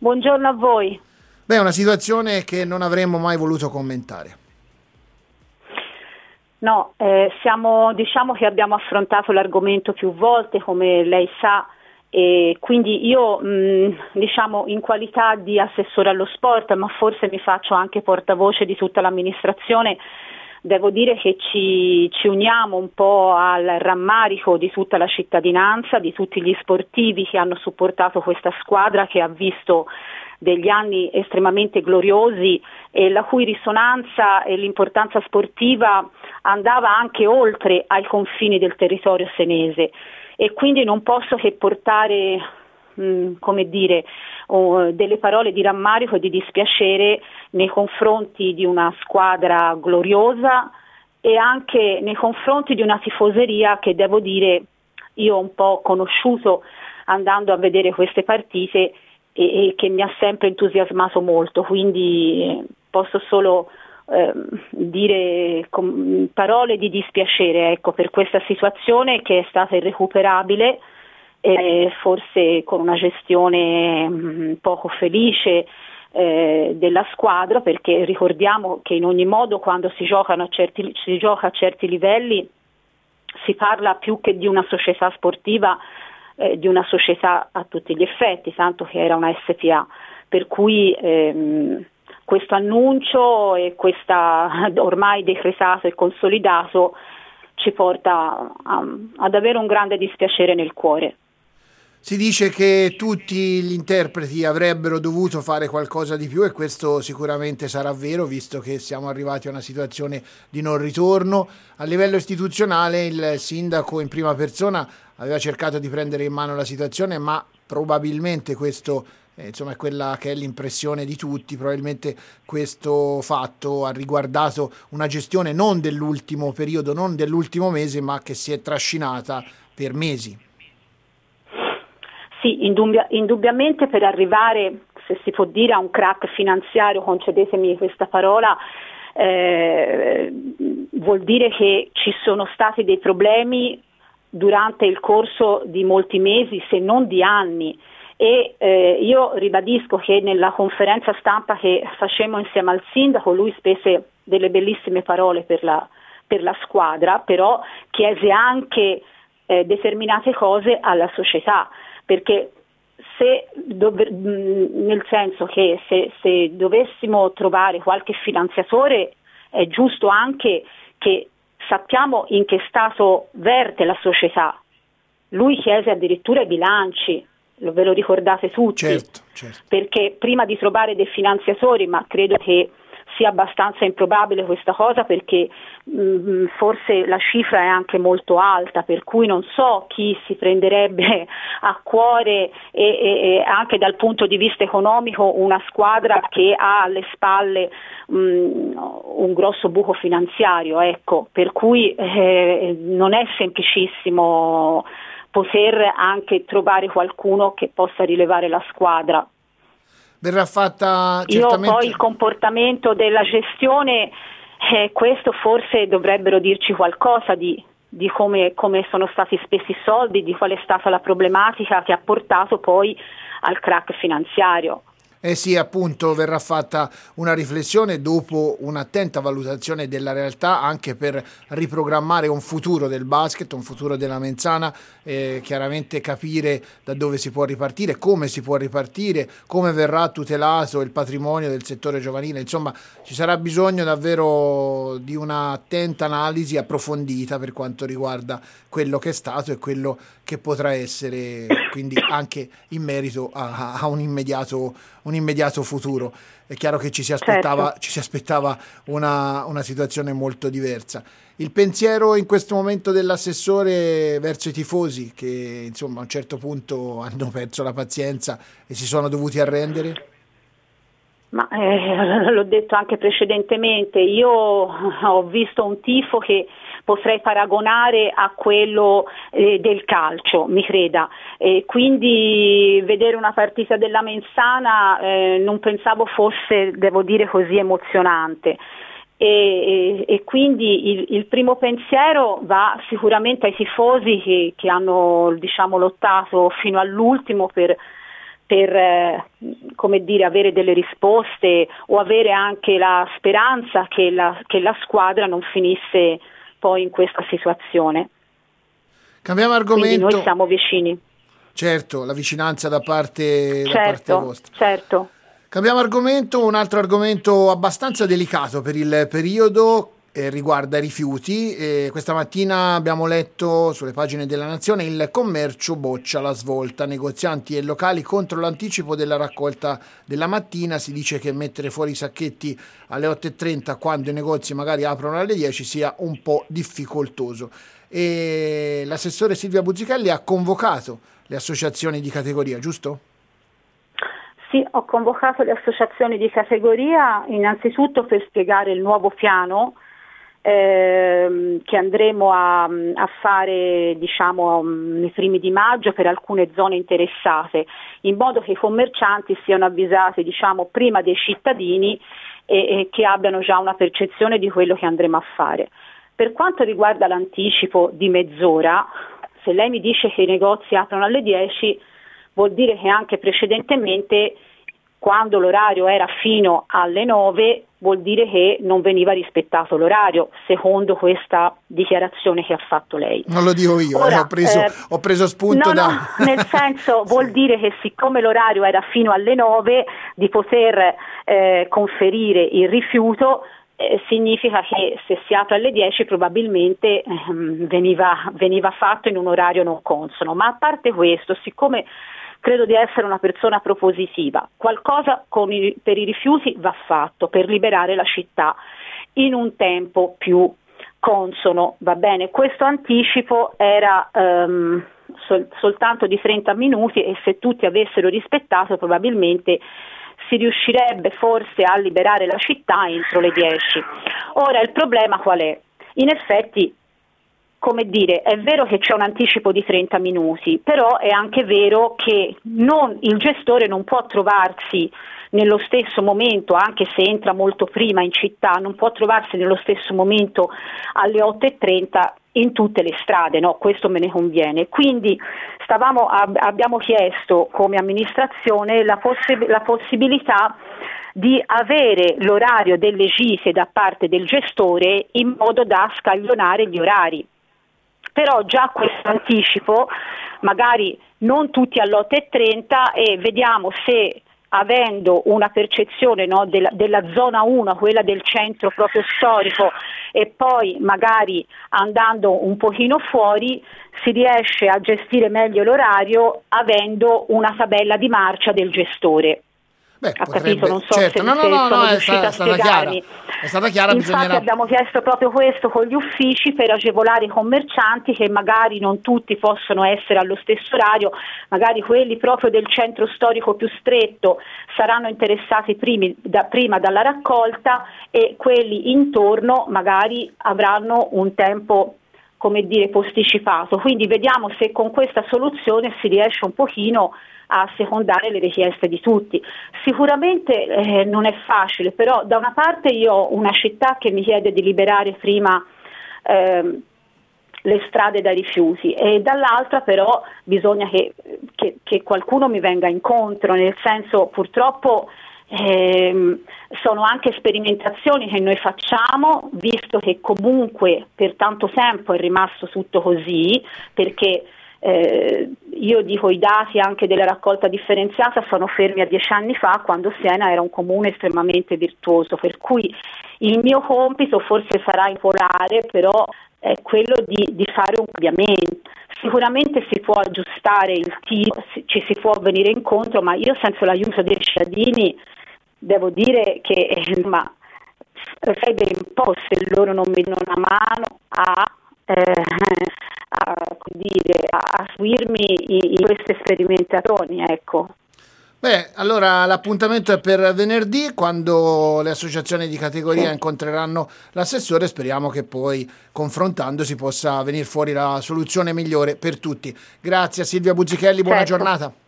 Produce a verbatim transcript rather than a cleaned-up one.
buongiorno a voi. Beh, è una situazione che non avremmo mai voluto commentare. No, eh, siamo, diciamo che abbiamo affrontato l'argomento più volte, come lei sa, e quindi io mh, diciamo in qualità di assessore allo sport, ma forse mi faccio anche portavoce di tutta l'amministrazione, devo dire che ci, ci uniamo un po' al rammarico di tutta la cittadinanza, di tutti gli sportivi che hanno supportato questa squadra che ha visto degli anni estremamente gloriosi e la cui risonanza e l'importanza sportiva andava anche oltre ai confini del territorio senese, e quindi non posso che portare mh, come dire oh, delle parole di rammarico e di dispiacere nei confronti di una squadra gloriosa e anche nei confronti di una tifoseria che, devo dire, io ho un po' conosciuto andando a vedere queste partite e, e che mi ha sempre entusiasmato molto, quindi eh, posso solo eh, dire com- parole di dispiacere, ecco, per questa situazione che è stata irrecuperabile, eh, forse con una gestione mh, poco felice eh, della squadra, perché ricordiamo che in ogni modo quando si giocano a certi, si gioca a certi livelli si parla più che di una società sportiva, eh, di una società a tutti gli effetti, tanto che era una S P A, per cui ehm, questo annuncio e questa ormai decretato e consolidato ci porta a, ad avere un grande dispiacere nel cuore. Si dice che tutti gli interpreti avrebbero dovuto fare qualcosa di più, e questo sicuramente sarà vero, visto che siamo arrivati a una situazione di non ritorno. A livello istituzionale il sindaco in prima persona aveva cercato di prendere in mano la situazione, ma probabilmente questo eh, insomma è quella che è l'impressione di tutti, probabilmente questo fatto ha riguardato una gestione non dell'ultimo periodo, non dell'ultimo mese, ma che si è trascinata per mesi. Sì, indubbia, indubbiamente per arrivare, se si può dire, a un crack finanziario, concedetemi questa parola, eh, vuol dire che ci sono stati dei problemi durante il corso di molti mesi, se non di anni, e eh, io ribadisco che nella conferenza stampa che facemmo insieme al sindaco lui spese delle bellissime parole per la, per la squadra, però chiese anche eh, determinate cose alla società, perché se dov- nel senso che se, se dovessimo trovare qualche finanziatore è giusto anche che sappiamo in che stato verte la società. Lui chiese addirittura i bilanci, lo, ve lo ricordate tutti, certo, certo. Perché prima di trovare dei finanziatori, ma credo che sia abbastanza improbabile questa cosa, perché mh, forse la cifra è anche molto alta, per cui non so chi si prenderebbe a cuore e, e, e anche dal punto di vista economico una squadra che ha alle spalle mh, un grosso buco finanziario, ecco, per cui eh, non è semplicissimo poter anche trovare qualcuno che possa rilevare la squadra. Verrà fatta certamente... Io poi il comportamento della gestione, eh, questo forse dovrebbero dirci qualcosa di, di come, come sono stati spesi i soldi, di qual è stata la problematica che ha portato poi al crack finanziario. Eh sì, appunto, verrà fatta una riflessione dopo un'attenta valutazione della realtà, anche per riprogrammare un futuro del basket, un futuro della Menzana, eh, chiaramente capire da dove si può ripartire, come si può ripartire, come verrà tutelato il patrimonio del settore giovanile. Insomma, ci sarà bisogno davvero di un'attenta analisi approfondita per quanto riguarda quello che è stato e quello che potrà essere, quindi anche in merito a, a un immediato un immediato futuro. È chiaro che ci si aspettava, certo. ci si aspettava una, una situazione molto diversa. Il pensiero in questo momento dell'assessore verso i tifosi che insomma a un certo punto hanno perso la pazienza e si sono dovuti arrendere? Ma eh, l'ho detto anche precedentemente, io ho visto un tifo che potrei paragonare a quello eh, del calcio, mi creda, e quindi vedere una partita della Menzana eh, non pensavo fosse, devo dire, così emozionante. E, e, e quindi il, il primo pensiero va sicuramente ai tifosi che, che hanno, diciamo, lottato fino all'ultimo per per eh, come dire, avere delle risposte o avere anche la speranza che la, che la squadra non finisse poi in questa situazione. Cambiamo argomento. Quindi noi siamo vicini. Certo, la vicinanza da parte, certo, da parte vostra. Certo. Cambiamo argomento, un altro argomento abbastanza delicato per il periodo. Eh, riguarda i rifiuti. Eh, questa mattina abbiamo letto sulle pagine della Nazione: il commercio boccia la svolta, negozianti e locali contro l'anticipo della raccolta della mattina. Si dice che mettere fuori i sacchetti alle otto e trenta quando i negozi magari aprono alle dieci sia un po' difficoltoso. E l'assessore Silvia Buzzichelli ha convocato le associazioni di categoria, giusto? Sì, ho convocato le associazioni di categoria innanzitutto per spiegare il nuovo piano Ehm, che andremo a, a fare diciamo nei primi di maggio per alcune zone interessate, in modo che i commercianti siano avvisati diciamo prima dei cittadini e, e che abbiano già una percezione di quello che andremo a fare. Per quanto riguarda l'anticipo di mezz'ora, se lei mi dice che i negozi aprono alle dieci, vuol dire che anche precedentemente, quando l'orario era fino alle nove, vuol dire che non veniva rispettato l'orario, secondo questa dichiarazione che ha fatto lei. Non lo dico io, Ora, eh, ho, preso, eh, ho preso spunto no, da... No, nel senso vuol dire che siccome l'orario era fino alle nove, di poter eh, conferire il rifiuto, eh, significa che se si apre alle dieci probabilmente eh, veniva, veniva fatto in un orario non consono. Ma a parte questo, siccome credo di essere una persona propositiva, qualcosa con i, per i rifiuti va fatto per liberare la città in un tempo più consono, va bene. Questo anticipo era um, sol, soltanto di trenta minuti e se tutti avessero rispettato probabilmente si riuscirebbe forse a liberare la città entro le dieci. Ora il problema qual è? In effetti, come dire, è vero che c'è un anticipo di trenta minuti, però è anche vero che non, il gestore non può trovarsi nello stesso momento, anche se entra molto prima in città, non può trovarsi nello stesso momento alle otto e trenta in tutte le strade, no? Questo me ne conviene. Quindi stavamo, ab- abbiamo chiesto come amministrazione la, possi- la possibilità di avere l'orario delle gite da parte del gestore in modo da scaglionare gli orari. Però già questo anticipo, magari non tutti alle otto e trenta, e vediamo se avendo una percezione no, della, della zona uno, quella del centro proprio storico, e poi magari andando un pochino fuori si riesce a gestire meglio l'orario avendo una tabella di marcia del gestore. Beh, ha potrebbe, capito? Non so certo. se, no, no, se no, sono no, riuscita è a stata spiegarmi. chiara. È stata chiara, Infatti bisognerà... abbiamo chiesto proprio questo con gli uffici per agevolare i commercianti che magari non tutti possono essere allo stesso orario, magari quelli proprio del centro storico più stretto saranno interessati primi, da, prima dalla raccolta e quelli intorno magari avranno un tempo come dire posticipato. Quindi vediamo se con questa soluzione si riesce un pochino a secondare le richieste di tutti. Sicuramente eh, non è facile, però da una parte io ho una città che mi chiede di liberare prima eh, le strade dai rifiuti e dall'altra però bisogna che, che, che qualcuno mi venga incontro, nel senso purtroppo eh, sono anche sperimentazioni che noi facciamo, visto che comunque per tanto tempo è rimasto tutto così, perché Eh, io dico i dati anche della raccolta differenziata sono fermi a dieci anni fa, quando Siena era un comune estremamente virtuoso, per cui il mio compito forse sarà impolare, però è quello di, di fare un cambiamento. Sicuramente si può aggiustare il tiro, ci si può venire incontro, ma io senza l'aiuto dei cittadini devo dire che eh, ma sarebbe un po' se loro non mi danno una mano a eh, a, dire, a seguirmi in, in queste sperimentazioni, ecco. Beh, allora l'appuntamento è per venerdì, quando le associazioni di categoria incontreranno l'assessore. Speriamo che poi confrontandosi possa venire fuori la soluzione migliore per tutti. Grazie a Silvia Buzzichelli, buona certo. giornata.